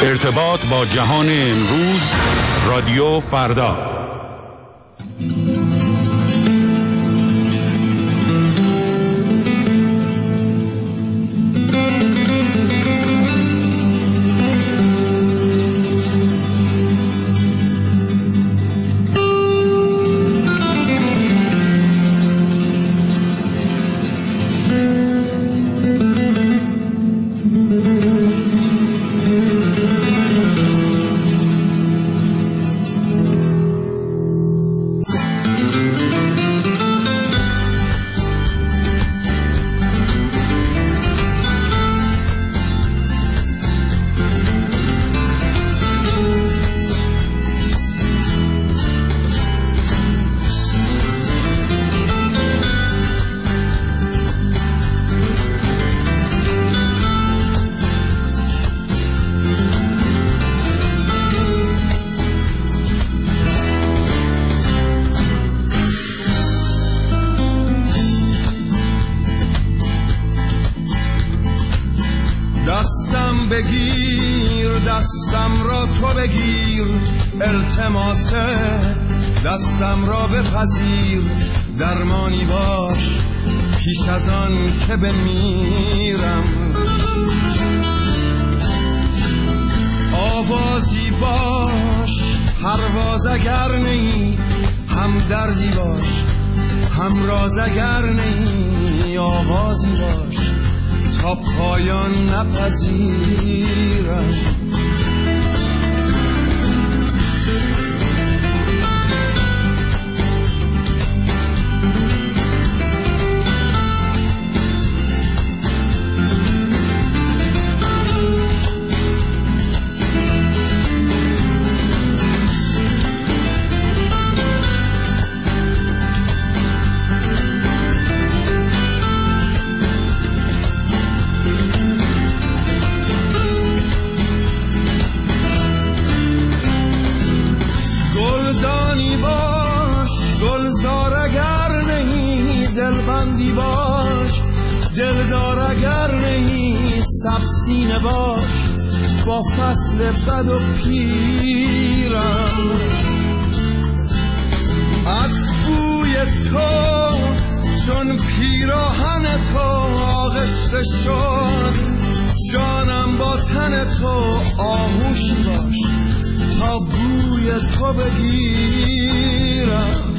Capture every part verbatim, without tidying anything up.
ارتباط با جهان امروز، رادیو فردا. بگیر دستم را تو بگیر، التماسه دستم را بپذیر، درمانی باش پیش از آن که بمیرم، آوازی باش پرواز اگر نی، هم دردی باش هم راز اگر نی، آوازی باش تا پایان نپذیرم. دلبندی باش دلدار اگر نی، سبسینه باش با فصل بد و پیرم، از بوی تو چون پیراهن تو آغشته شد، جانم با تن تو آغوشی باش تا بوی تو بگیرم.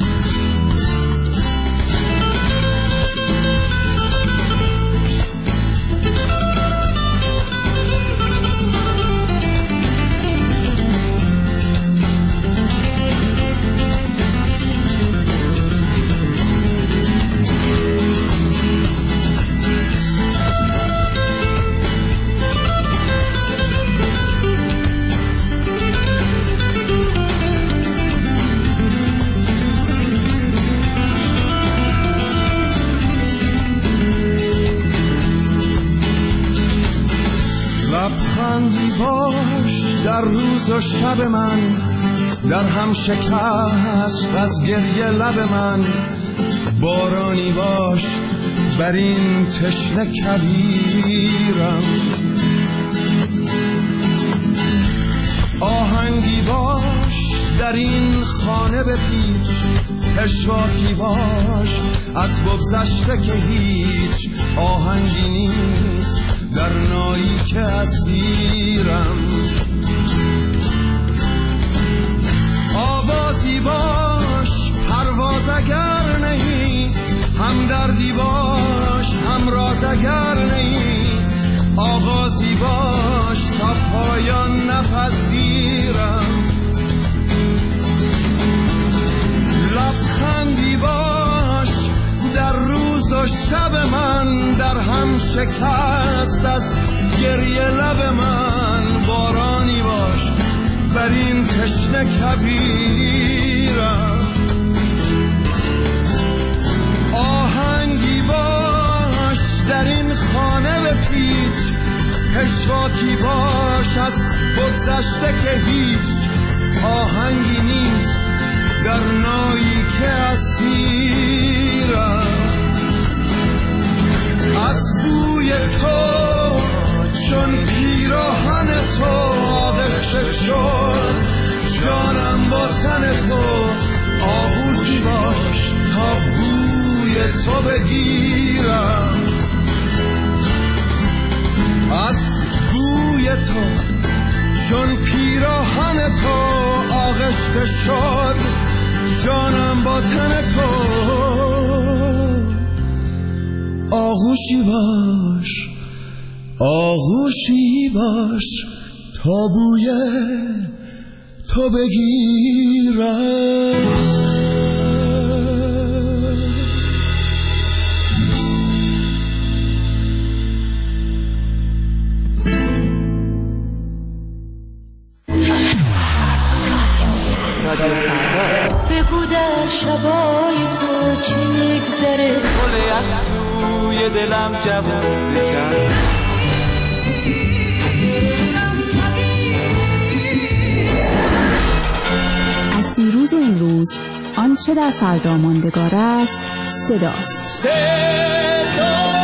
لبخندی باش در روز و شب من، در هم شکست از گریه لب من، بارانی باش بر این تشنه کویرم، آهنگی باش در این خانه بپیچ، پشواکی باش از بگذشته که هیچ آهنگی نیست در نایی که اسیرم، آوازی باش پرواز اگر نی، هم دردی باش هم راز اگر نی، آغازی باش تا پایان نپذیرم، لبخندی باش در روز و شب من، در هم شکست از گریه لب من، بارانی باش بر این تشنه کویرم، آهنگی باش در این خانه بپیچ، پشواکی باش از بگذشته که هیچ آهنگی نیست در نایی که اسیرم، از بوی تو چون پیراهن تو آغشته شد جانم با تن تو. آغوشی باش آغوشی باش تا بوی تو بگیرم. بگو در شبای تو چه میگذره، گل از توی دلم جوون بکن. از دیروز و امروز آنچه در فردا ماندگار است صداست. صدا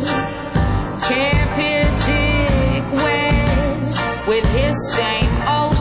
same old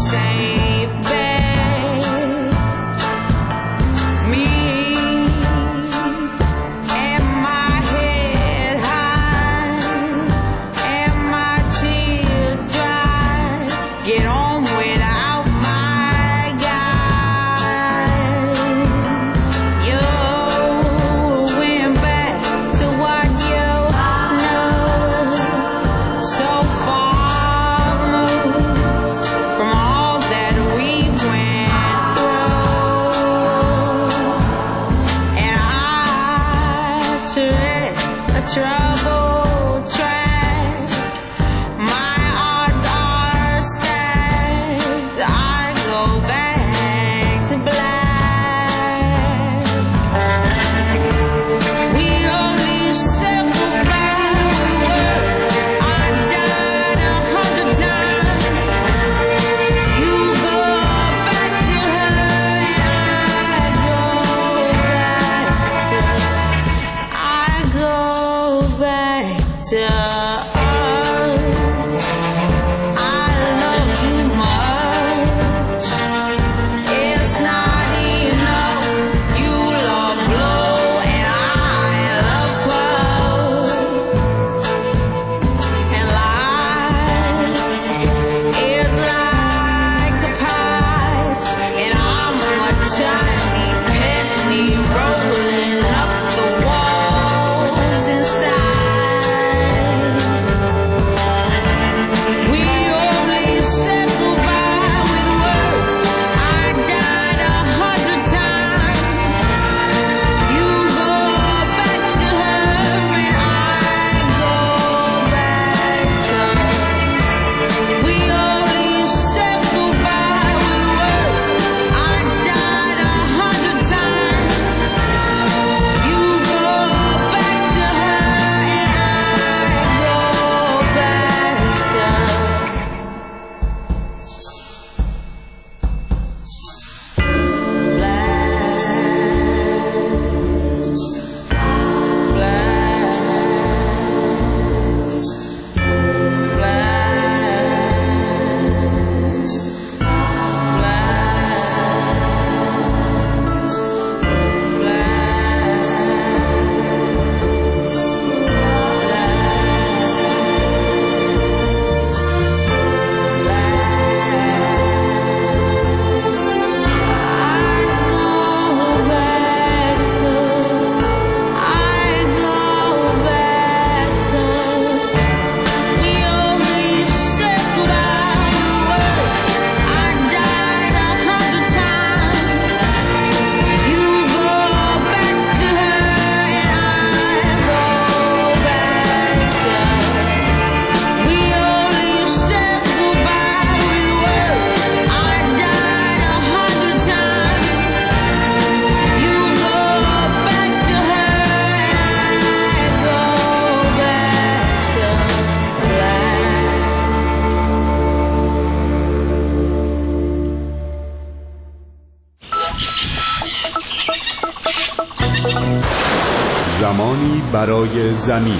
زمانی برای زمین.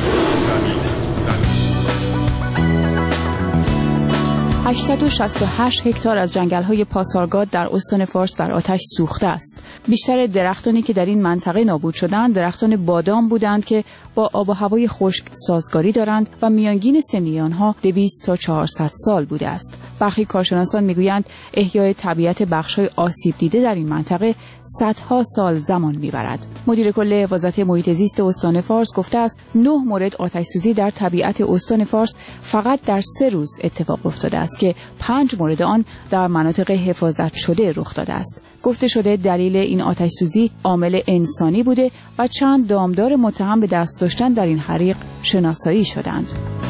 هشتصد و شصت و هشت هکتار از جنگل‌های پاسارگاد در استان فارس در آتش سوخته است. بیشتر درختانی که در این منطقه نابود شدند درختان بادام بودند که با آب و هوای خشک سازگاری دارند و میانگین سنی آنها دویست تا چهارصد سال بوده است. برخی کارشناسان میگویند احیای طبیعت بخش‌های آسیب دیده در این منطقه صدها سال زمان میبرد. مدیر کل حفاظت محیط زیست استان فارس گفته است نه مورد آتش‌سوزی در طبیعت استان فارس فقط در سه روز اتفاق افتاده است که پنج مورد آن در مناطق حفاظت شده رخ داده است. گفته شده دلیل این آتش‌سوزی عامل انسانی بوده و چند دامدار متهم به دست داشتن در این حریق شناسایی شدند.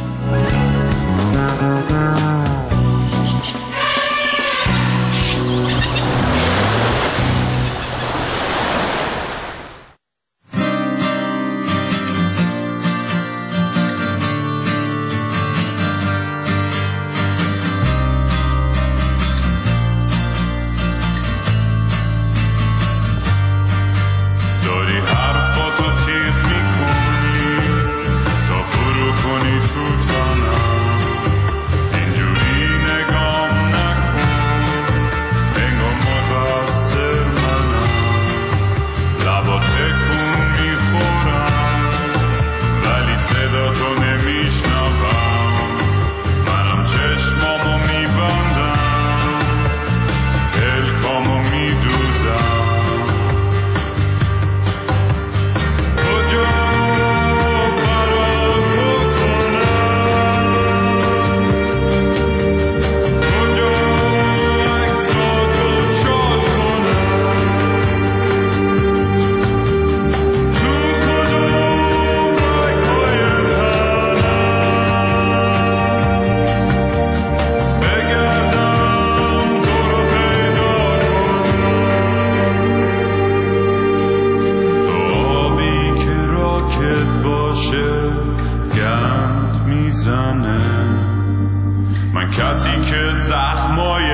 من کسی که زخمای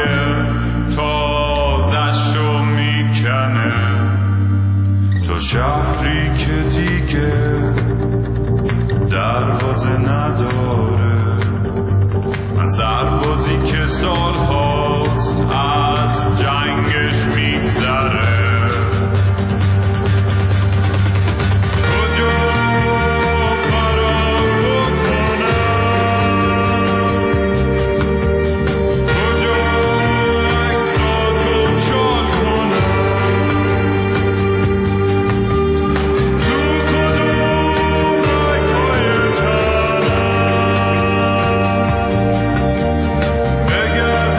تازشو میکنه، تو شهری که دیگه دروازه نداره، من سربازی که سال هاست از جنگش میگذره. بگردم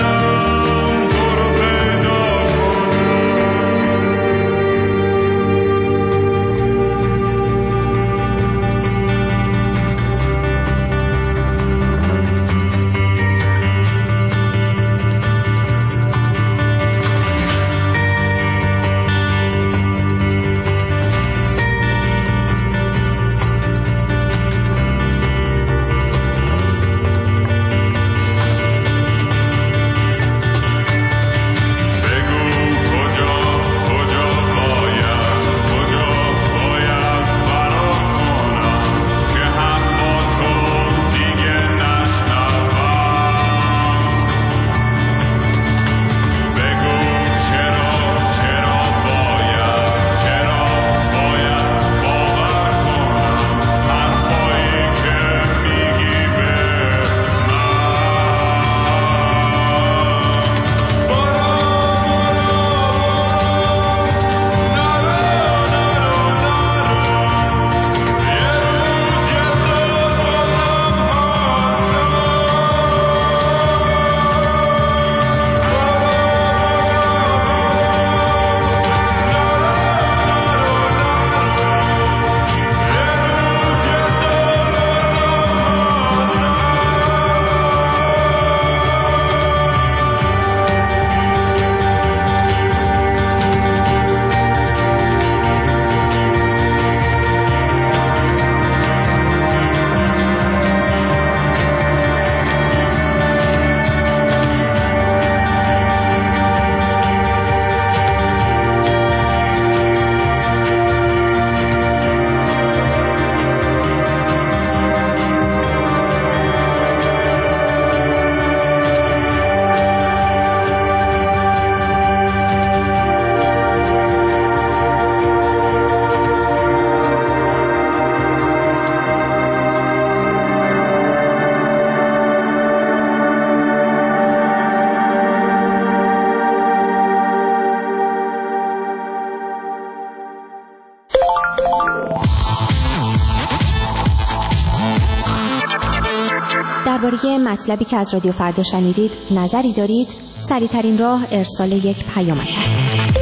درباره مطلبی که از رادیو فردا شنیدید نظری دارید؟ سریع‌ترین راه ارسال یک پیامک است.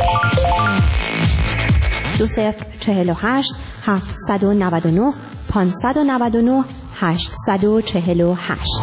دو صفر چهل و هشت هفتصد و نود و نه پانصد و نود و نه هشتصد و چهل و هشت.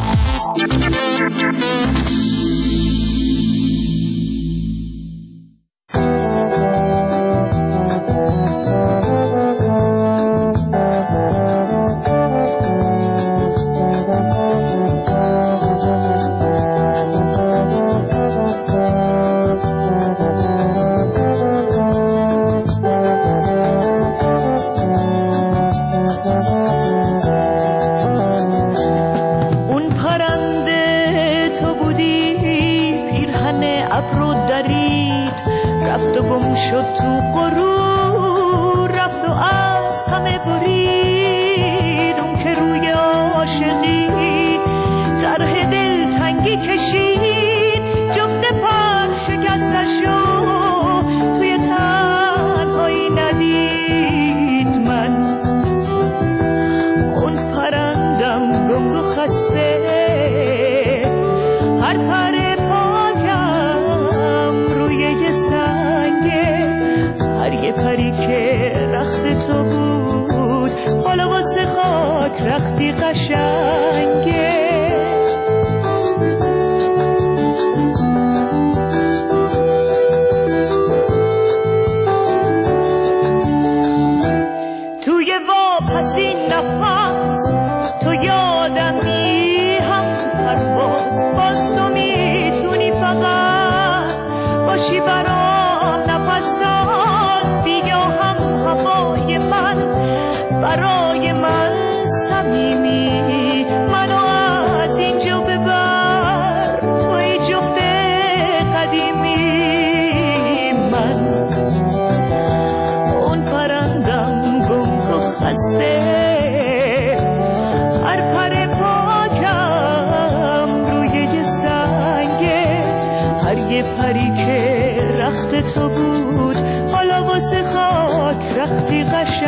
تو بود حالا واسه خاک رختی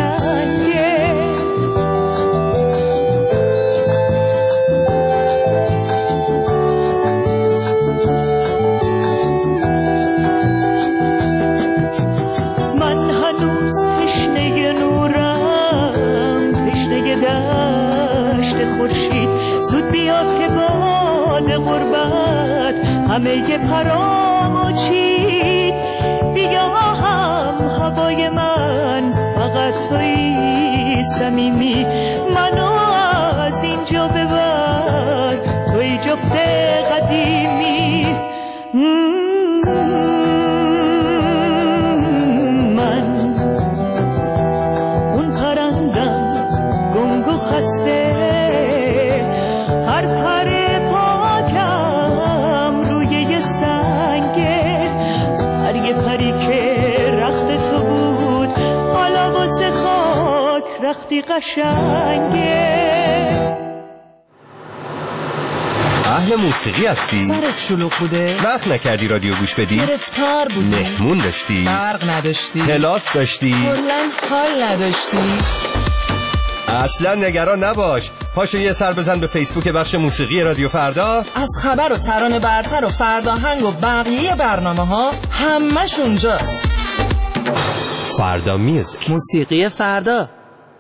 قشنگه. من هنوز تشنه نورم، تشنه دشت خورشید، زود بیاد که باد غربت همه پرامو چید. بیا هم هوای من فقط توی صمیمی، منو از اینجا ببر توی جفت قدیمی. من اون پرندم گنگ و خسته، هر پر پاکم روی یه سنگه، هر یه پری که رخت تو بود حالا واسه خاک رختی قشنگه. اهل موسیقی هستی؟ سرت شلوغ بوده؟ وقت نکردی رادیو گوش بدی؟ گرفتار بودی؟ مهمون داشتی؟ برق نداشتی؟ کلاس داشتی؟ کلاً حال نداشتی؟ اصلا نگران نباش، پاشو یه سر بزن به فیسبوک بخش موسیقی رادیو فردا. از خبر و ترانه برتر و فرداهنگ و بقیه برنامه ها همش اونجاست. فردا میوزیک، موسیقی فردا.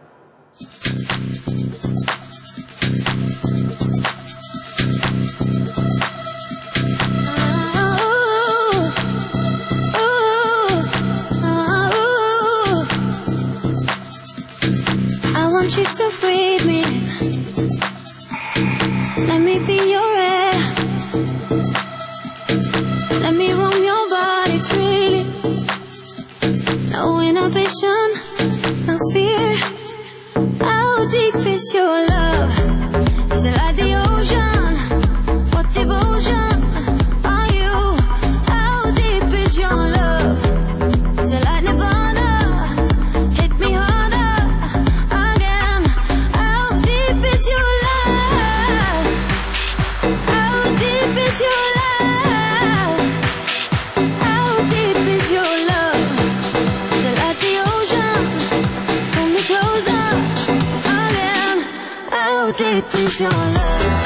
I want you to breathe me, let me be your air, let me roam your body freely, no inhibition, no fear. How deep is your love? Is it like the ocean? What devotion are you? How deep is your love? Is it like Nirvana? Hit me harder again. How deep is your love? How deep is your love? How deep is your love? Is it like the ocean? Hold me close. deep is your love?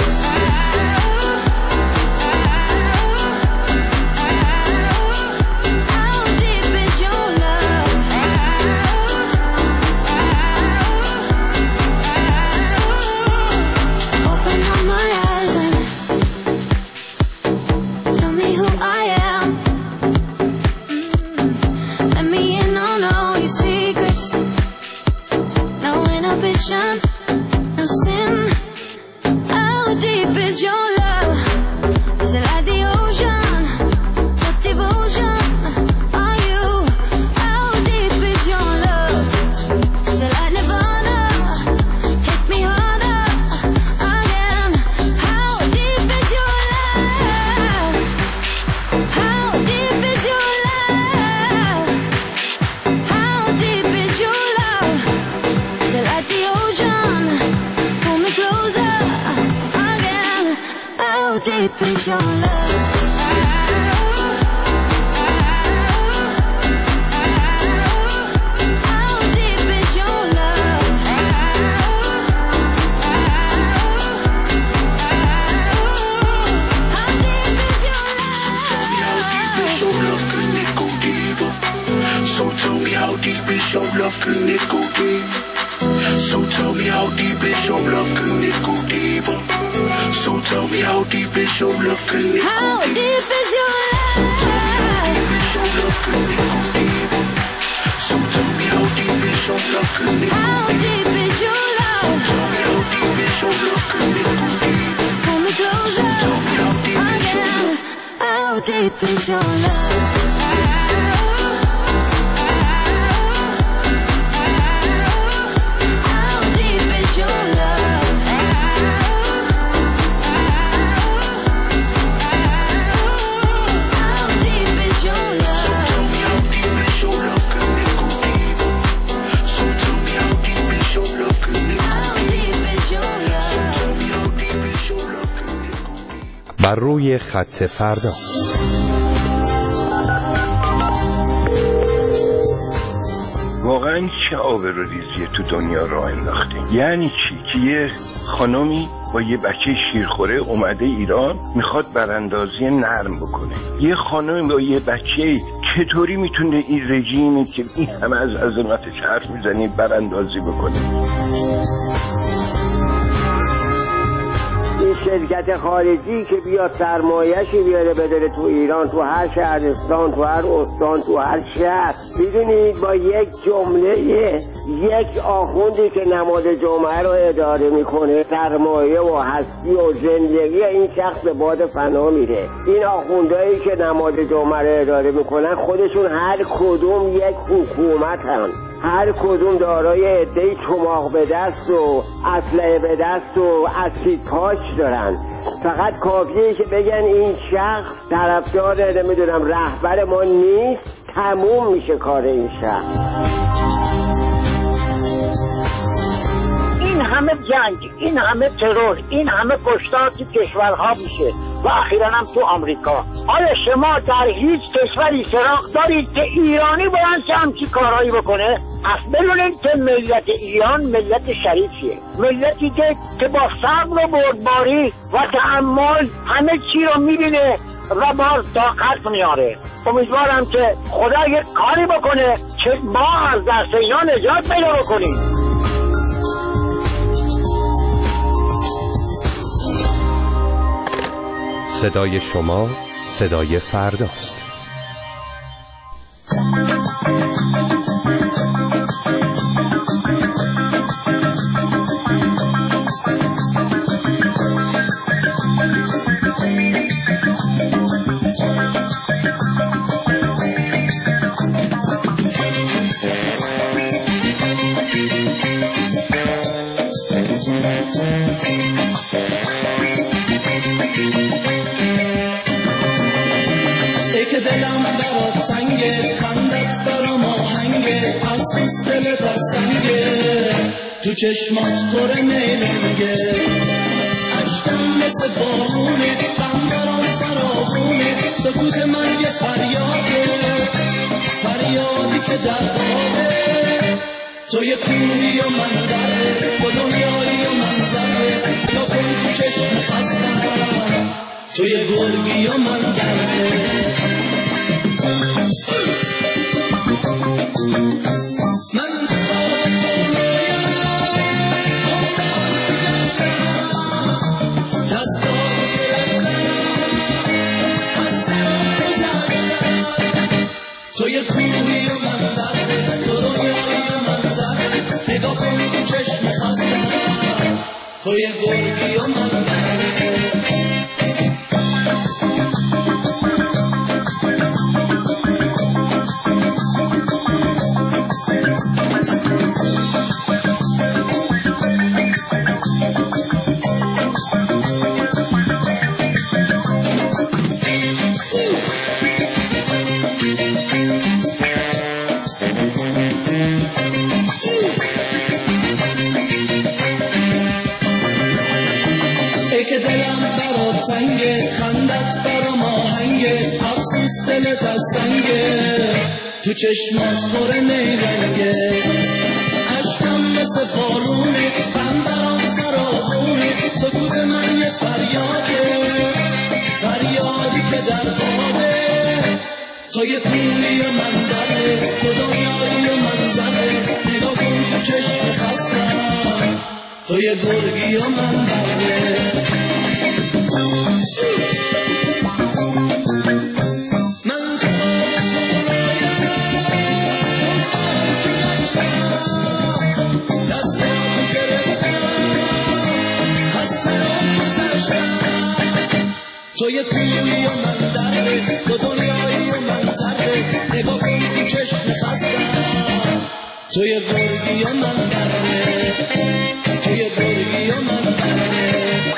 No sin. How deep is your love? Is it like the ocean? What devotion are you? How deep is your love? Is it like Nirvana? Hit me harder again. How deep is your love? How deep is your love? How deep is your love? Is it like the ocean? Pull me closer again. How deep is your love? How deep is your love? How deep is your love? So tell me how deep is your love, can it go deep? So tell me how deep is your love, can it go deeper? So tell me how deep is your love, can it go deeper? How deep is your love? So tell me how deep is your love, can it go deeper? How deep is your love? So tell me how deep is your love, can it go deeper? Pull me closer again. How deep is your love? بر روی خط فردا. واقعا چه آبروریزی تو دنیا راه انداخته. یعنی چی که یه خانمی با یه بچه شیرخوره اومده ایران میخواد براندازی نرم بکنه. یه خانمی با یه بچه چطوری میتونه این رژیمی که این همه از عظمتش حرف میزنی براندازی بکنه؟ این شرکت خارجی که بیاد سرمایه‌شی بیاره بداره تو ایران، تو هر شهرستان، تو هر استان، تو هر شهر، میدونید با یک جمله یک آخوندی که نماد جمعه رو اداره میکنه سرمایه و هستی و زندگی این شخص به باد فنا میره. این آخوندهایی که نماد جمعه رو اداره میکنن خودشون هر کدوم یک حکومت هم، هر کدوم دارای عده‌ای چماق به دست و اسلحه به دست و اسید پاچ دارن. فقط کافیه که بگن این شخص طرفدار نمیدونم رهبر ما نیست، تموم میشه کار این شخص. این همه جنگ، این همه ترور، این همه کشتار تو کشورها میشه و اخیراً هم تو آمریکا. آیا شما در هیچ کشوری سراغ دارید که ایرانی باید همچین کارهایی بکنه؟ پس بدونید که ملت ایران ملت شریفیه، ملتی که که با صبر و بردباری و تحمل همه چی رو میبینه و باز طاقت میاره. امیدوارم که خدا یک کاری بکنه که ما از دست اینا نجات پیدا بکنیم. صدای شما صدای فرداست. تو چشمات پر نیلنگه، عشقم مثل بارونه، غم برام فراوونه، سکوت من یه فریاده، فریادی که در بابه، تو یه کوهی و من دره، و دنیایی و من ذره نگاه کن تو چشم خستم توی گرگی و من دره من تو خواب تو رویم عمران تو گشتم دستاتو گرفتم از درم گذشتم توی کوهی و من دره تو دنیایی و من ذره نگاه کن تو چشم خستم توی گرگی و من دره که دلم برات تنگه خندت برام آهنگه افسوس دلت از سنگه تو چشمات پر نیرنگه عشقم مثل بارونه غم برام فراوونه سکوت من یه فریاده فریادی که در باده تو یه کوهی و من دره تو دنیایی و من ذره نگاه کن تو چشم خستم تو یه گرگی و من بره من تو تو گشتم دستاتو گرفتم از سرم گذشتم تو یه کوهی و من دره تو دنیایی و من ذره نگاه کن تو چشم خستم تو یه گرگی و من بره تو یه گرگی و من بره